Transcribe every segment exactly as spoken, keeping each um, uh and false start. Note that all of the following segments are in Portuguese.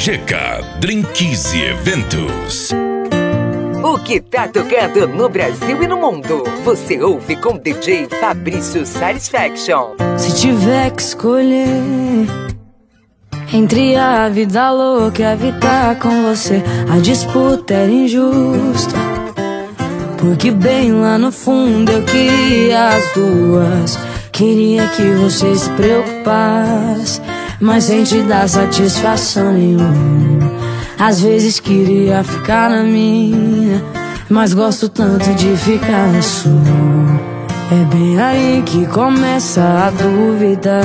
G K Drinks e Eventos. O que tá tocando no Brasil e no mundo, você ouve com D J Fabrício Satisfaction. Se tiver que escolher entre a vida louca e a vida com você, a disputa era injusta, porque bem lá no fundo eu queria as duas. Queria que você se preocupasse, mas sem te dar satisfação nenhuma. Às vezes queria ficar na minha, mas gosto tanto de ficar na sua. É bem aí que começa a dúvida.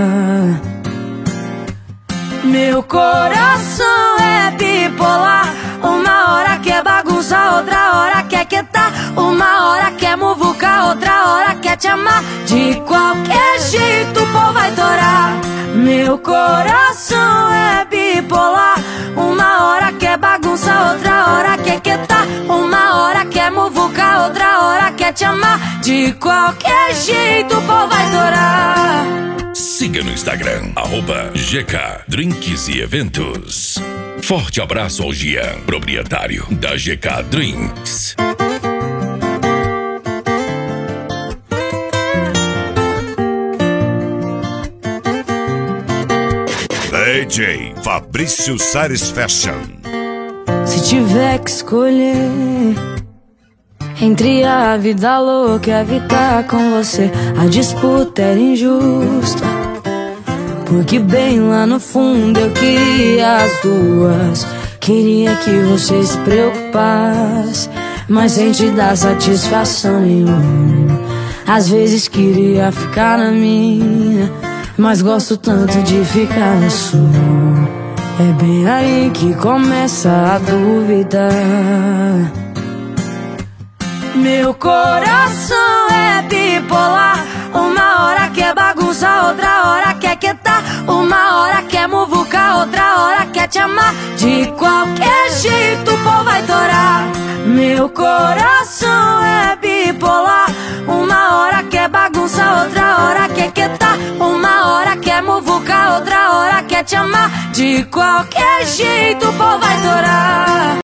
Meu coração é bipolar, uma hora quer bagunça, outra hora quer quietar, uma hora quer muvucar, outra hora quer te amar. De qualquer jeito o pau vai torar. Meu coração é bipolar, uma hora quer bagunça, outra hora quer quietar, uma hora quer muvucar, outra hora quer te amar. De qualquer jeito o pau vai torar. Siga no Instagram, arroba G K Drinks e Eventos. Forte abraço ao Gian, proprietário da G K Drinks. D J Fabrício Satisfaction. Se tiver que escolher entre a vida louca e a vida com você, a disputa era injusta, porque bem lá no fundo eu queria as duas. Queria que você se preocupasse, mas sem te dar satisfação nenhuma. Às vezes queria ficar na minha, mas gosto tanto de ficar na sua. É bem aí que começa a dúvida. Meu coração é bipolar, uma hora quer bagunça, outra hora quer quietar, uma hora quer muvucar, outra hora quer te amar. De qualquer jeito o pau vai torar. Meu coração é bipolar, uma hora quer bagunça, outra hora quer quietar, uma hora quer muvucar, outra hora quer te amar. De qualquer jeito o pau vai torar.